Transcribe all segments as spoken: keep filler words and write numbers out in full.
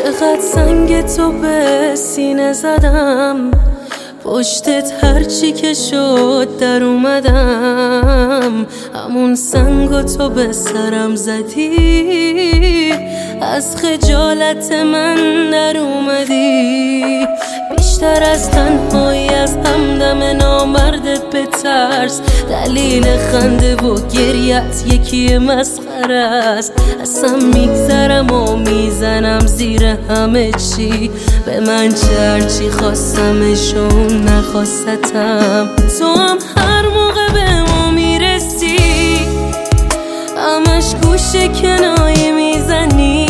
چقدر سنگ تو به سینه زدم، پشتت هرچی که شد در اومدم. همون سنگو تو به سرم زدی، از خجالت من در اومدی. بیشتر از تنهایی از همدم نامرد به ترس، دلیل خنده و گریت یکی مسخره است. اصلا میگذرم و میزنم زیر همه چی، به من چه هرچی خواستمش و اون نخواستم. تو هم هر موقع به ما میرسی همش گوشه کنایه میزنی.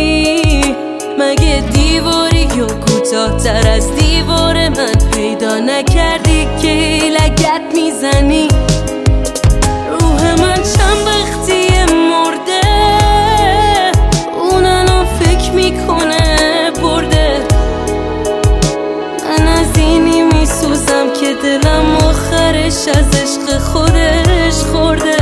مگه دیواری یا کوتاه تر از دیوار من پیدا نکردی که لگت میزنی؟ روح من چند وقتی مرده، اون الان فکر میکنه برده. من از اینی میسوزم که دلم آخرش از عشق خودش خورده.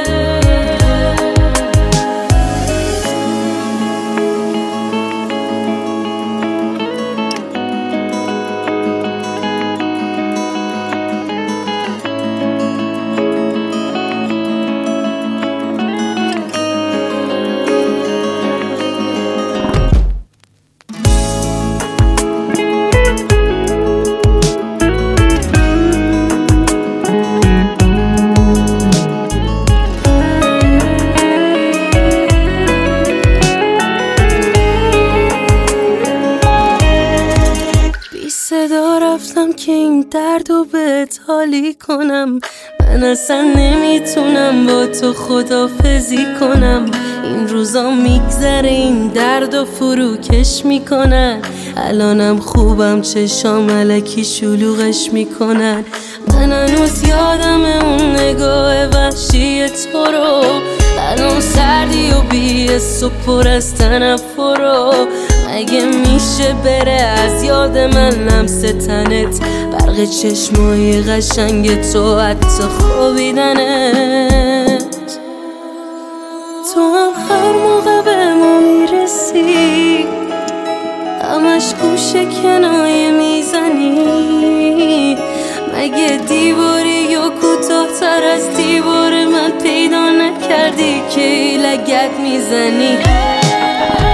صدا رفتم که این دردو بهت حالی کنم. من اصلا نمیتونم با تو خدافزی کنم. این روزا میگذره این دردو فروکش میکنن. الانم خوبم چشام الکی شلوغش میکنن. من هنوز یادم اون نگاه وحشی تو رو، الان سردی و بی‌حس و پر از تنفر. مگه میشه بره از یاد من لمس تنت، برق چشمای قشنگ تو حتی خوابیدنت؟ تو هم هر موقع به ما میرسی همش گوشه کنایه میزنی. مگه دیواری یا کوتاه تر از دیوار من پیدا نکردی که لگت میزنی؟